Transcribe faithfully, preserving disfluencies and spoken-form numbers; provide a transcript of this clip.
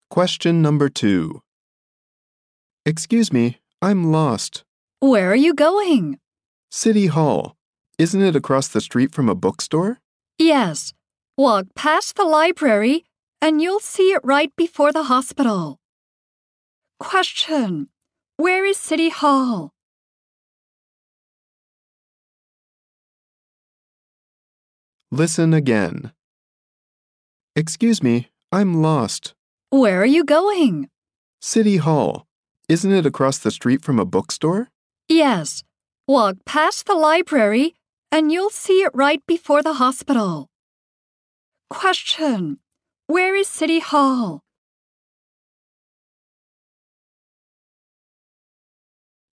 Question number two. Excuse me, I'm lost. Where are you going? City Hall. Isn't it across the street from a bookstore? Yes. Walk past the library and you'll see it right before the hospital. Question. Where is City Hall? Listen again. Excuse me, I'm lost. Where are you going? City Hall. Isn't it across the street from a bookstore? Yes. Walk past the library and you'll see it right before the hospital. Question. Where is City Hall?